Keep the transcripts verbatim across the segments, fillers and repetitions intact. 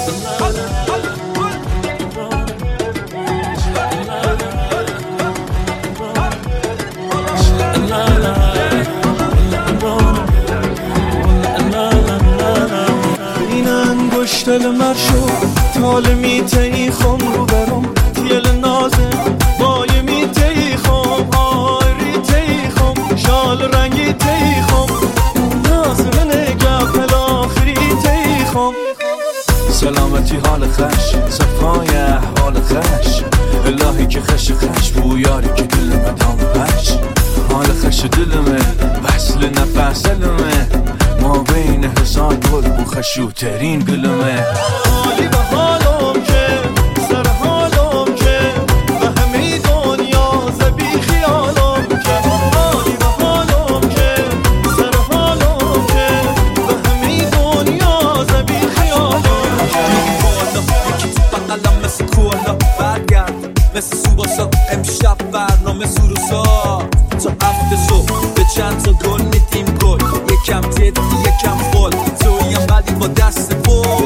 این انگشتل مرشو تال میتی خم رو برم تیل نازه بای میتی خم آری تی خم شال رنگی تی خم نازه نگه پل آخری تی خم سلامتی حال خش صفای احوال خش الهی که خش خش بویاری که دل مدام پش حال خش دلمه وصل نفس دلمه ما بین هزار گل بو خشوترین گلمه حالی به حالم که سر حالم که به همه دنیا زبی خیالم که حالی به حالم که سر حالم که به همه دنیا زبی خیالم که یکی تو بقلم مثل کولا برگرد مثل سوباسا امشب برنامه سوروسا تا هفته صبح به چند تا گل میدیم گل یکم تدی یکم فال تویم ولی با دست بول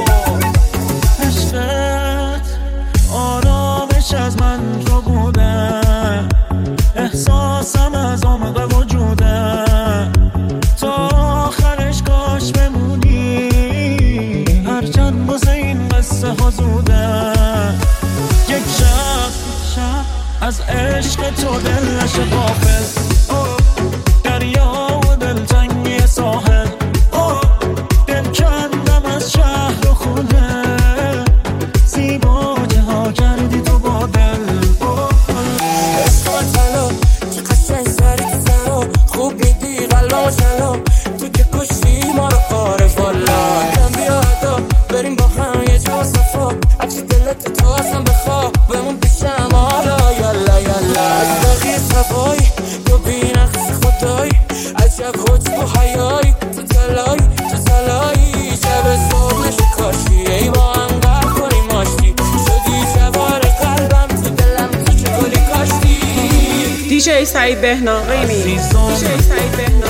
عشقت آرامش از من رو بوده احساسم از عمق وجوده تا آخرش کاش بمونی هرچند بازه این قصه ها زوده یک شب شب از عشق تو دل نشه غافل دریا و دلتنگی ساحل دل کندم از شهر و خونه زیبا جها کردی تو با دل عشق و طلا چه قشنگ سری تو سرا خوب میدی قلبم و سلام تو که کشتی ما رو عارف والا کم بیادا بریم با هم یه جا صفا هرچی دلت تو اصلا بخواه بمون پیشم حالا یالا یالا از بقیه صفایی تو بینقص خدایی عجب حج و حیایی تو تلایی تو تلایی شب صبح نشه کاشی ای با هم قرد کنیم آشتی شدی جوار قلبم تو دلم تو چه گلی کاشتی دیجی سعید بهنام ریمی دیجی سعید بهنام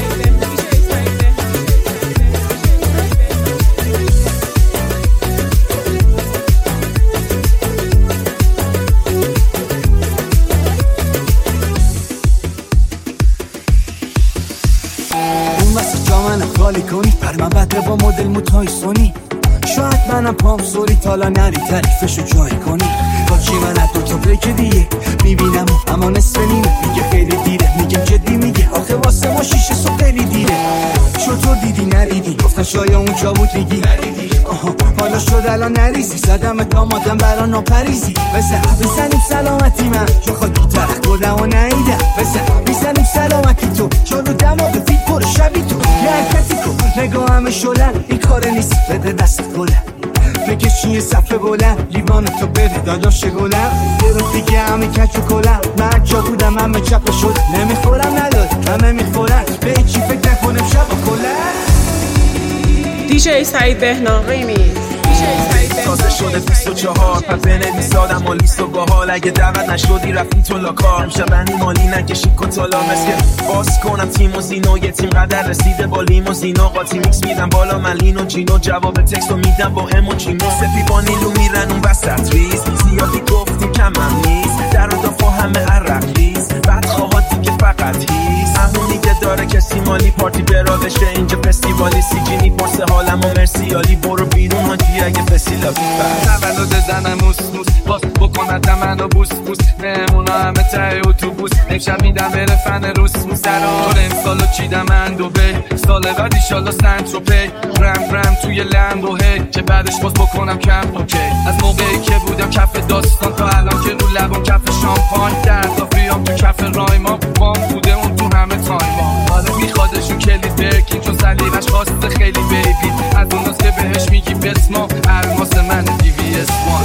خالی کنی پر من بده با مدل موتای سونی شاید منم پام سوری تالا نری تعریفشو جای کنی با چی من از دوتا بریک دیگه میبینم اما نصف نیمه میگه خیلی دیره میگم جدی میگه آخه واسه ما شیشه سو خیلی دیره چطور دیدی ندیدی گفتن شاید اونجا بود میگی ندیدی آها حالا شد الان نریزی زدم دامادم برا ناپریزی بزن بزنیم سلامتی من چون خاکی ترخ بودم و نیدم بزن بزنیم سلامتی تو چون رو دماغ فیت پر شبی تو یه حرکتی کن نگاه همه شلن این کار نیست بده دست گلن بکشی یه صفحه بلند لیوان تو بده داداش گلم یه رو دیگه همه کچ و کلم من جا بودم همه چپ شد نمیخورم نداد همه میخورن به چی فکر نکنم شب و کلن دیجی سعید بهنام ریمی تازه شده بیست و چهار پس بنویس آدم و لیست و باحال اگه دعوت نشدی رفتیم تو لاکار امشب بندی مالی نکشی کتالا مثل باز کنم تیم و زینو یه تیم قدر رسیده با لیموزینو قاطی میکس میدم بالا ملین و جینو جواب تکست رو میدم با ام و چینو سپی با نیلو میرن اون وسط ریز زیادی گفتیم کمم نیست در و دافا همه عرق ریز بعد خواهد دیگه فقط هیز همونی که داره کسی مالی پارتی برا بشه اینجا فستیوالی سی جی میپرسه حالم و مرسیالی برو بیرون هاجی اگه فسیلا تولد زنم موس موس باز بکند منو بوس بوس مهمونا همه ته اتوبوس امشب میدم بره فن روس موس درار امسالو چیدم من دو به سال بعد ایشالا سنتروپی رم رم توی لند و هی که بعدش باز بکنم کم اوکی از موقعی که بودم کف داستان تا الان که رو لبم کف شامپان در بیام تو کف رایما بام بوده اون تو همه تایما حالا میخوادشون کلید برکین چون سلیقش خواسته خیلی بیبی از اون که بهش میگی بسما الماس من دی وی اس وان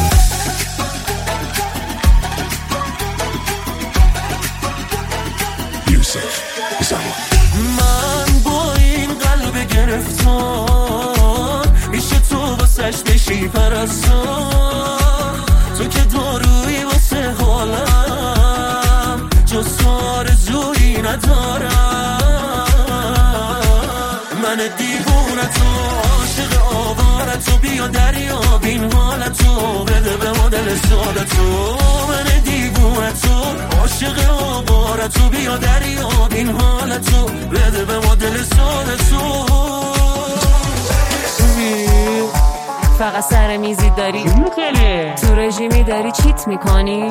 من با این قلب گرفتار میشه تو واسش بشی پرستار تو که دارویی واسه حالم جز آرزویی ندارم من دیوونه تو عاشق آوارم حالتو بیا دریاب این حالتو بده به مدل سادتو من دیوونتو عاشق آبارتو بیا دریاب این حالتو بده به مدل سادتو فقط سر میزی داری تو رژیمی داری چیت میکنی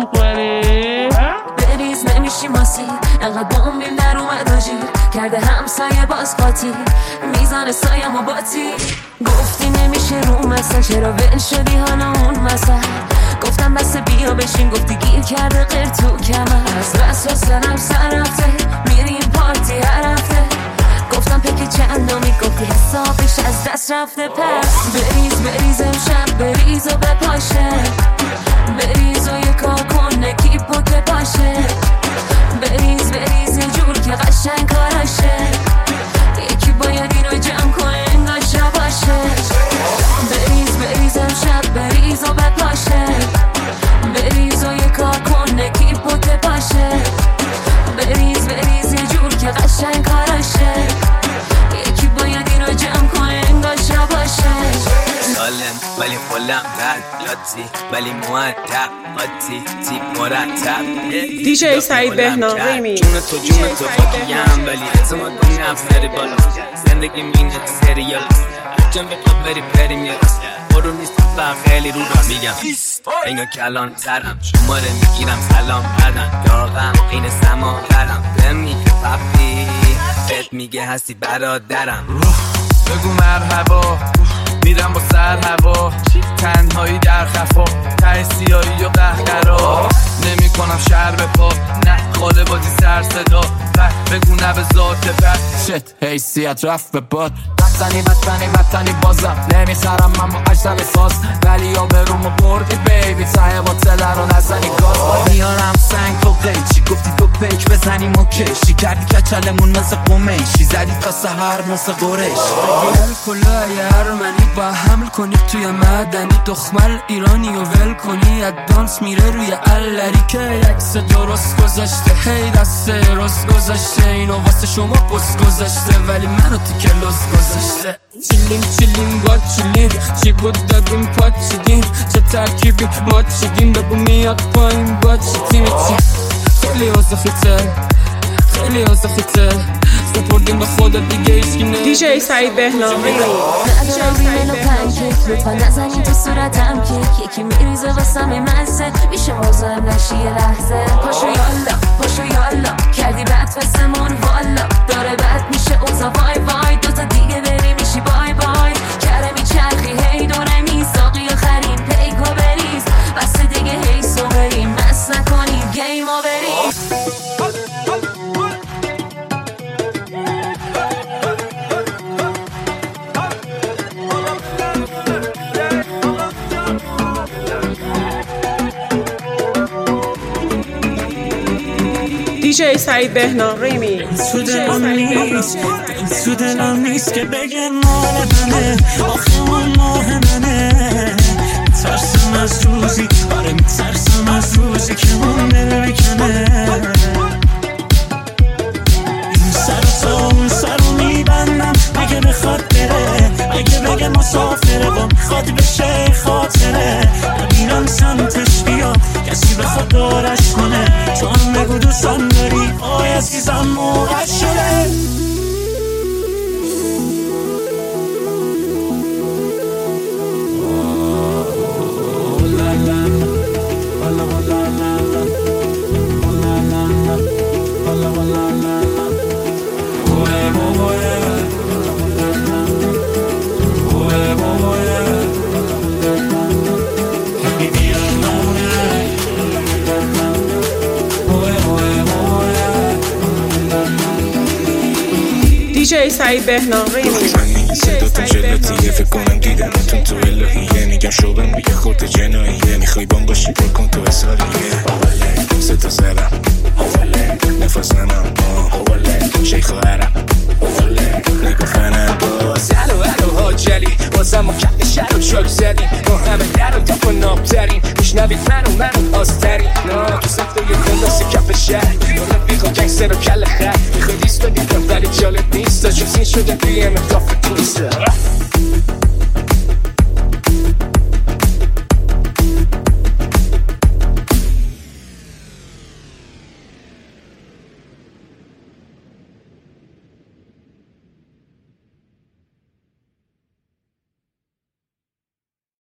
بریز نمیشی ماسی انقدر بامبیم در اومد و جیر کرده همسایه باز قاطی میزان سایم و باتی گفتی نمیشه رو مثل چرا ول شدی حالا اون مثل گفتم بس بیا بشین گفتی گیر کرده غیر تو کمر از بس و سرم سر رفته میریم پارتی هر هفته گفتم پکی چندمی گفتی حسابش از دست رفته پس بریز بریز امشب بریز و بپاشه بریز و یه کار کن نکیپو که باشه بریز بریز یه جور که قشنگ کاراشه یکی باید اینو جمع کنه انگار شب باشه بریز بریز امشب بریز و بپاشه بریز و یه کار کن نکیپو که باشه بریز بریز یه جور که قشنگ کاراشه یکی باید اینو جمع کنه انگار شب باشه سالم ولی خلم بد لاتی ولی مودب قاطی تیپ مرتب دیجی سعید بهنام ریمی جون تو جون تو خاکیم ولی اعتماد به نفس داری بالا زندگی مینه سریال جنب قبل بری بریم یه برو نیست و خیلی رو را میگم اینو کلان ترم شماره میگیرم سلام بدن داغم این سما برم بهم میگه پپی بهت میگه هستی برادرم بگو مرحبا میرم با سر هوا تنهایی در خفا ته سیاهی و قهقرا نمی کنم شهر به پا نه خاله بادی سر صدا بگو نه به ذات بد شت حیثیت رفت به باد وطنی وطنی وطنی بازم نمیخرم من با اجزم ساز ولی یا به رومو بردی بیبی ته با تله رو نزنی گاز میارم سنگ تو قیچی گفتی تو پیک بزنیم و کشی کردی کچلمون مثل قمیشی زدی تا سهر مثل قریش گل کلای ارمنی با حمل کنی توی مدنی دخمل ایرانی و ول کنی از دانس میره روی علری که یکس درست گذاشته هی دست راست گذاشته اینو واسه شما پست گذاشته ولی منو تو کلاس گذاشته چیلیم چیلیم با چیلیم چی بود دادیم پا چیدیم چه ترکیبی ما چیدیم بگو میاد پایین با چی تیمی چی خیلی آزخیته خیلی آزخیته سپردیم به خدا دیگه ایشکی نه دیجی سعید بهنام ریمی ندارم ریمن و پنکیک لطفا نزنیم تو صورتم کیک یکی میریزه واسم مزه میشه موضوعم نشی یه لحظه پاشو یالا پاشو یالا کردی بد فسمون والا داره بد میشه اوزا وای وای دوتا دیگه بری میشی بای بای کرمی چرخی هی دوره میساقی و خریم پیکو بریز بس دیگه هی سو بریم مس نکنیم گیمو بریم دیجی سعید بهنام ریمی تو دلم نیست تو دلم نیست که بگن مال منه آخه اون ماه منه میترسم از روزی آره میترسم از روزی که اون دل بکنه این سر تا اون سر رو میبندم اگه بخواد بره اگه بگه مسافره با میخواد بشه خاطره نبینم سمتش بیا کسی بخواد دارش کنه تو هم بگو دوستم داری آی عزیزم موقع شده دیجی سعید بهنام ریمی صداتون جلاتیه فکر کنم دیدنتون تو الهیه میگم شوبم میگه خورد جناییه میخوای بام باشی پر کن تو اصالیه ستا سرم نفسنم شیخ و عرب نگو فنم باز الو الو ها جلی بازم ما کف شهر رو چاک زدیم ما همه در و تاپ و نابترین میشنوید منو منو آسترین نا تو سفت و یه کلاس کف شهر دولت بیخوا گنگستر و کل خر میخوای دیست و دیدم ولی جالب نیست چون سین شده بیم اقلاف توسته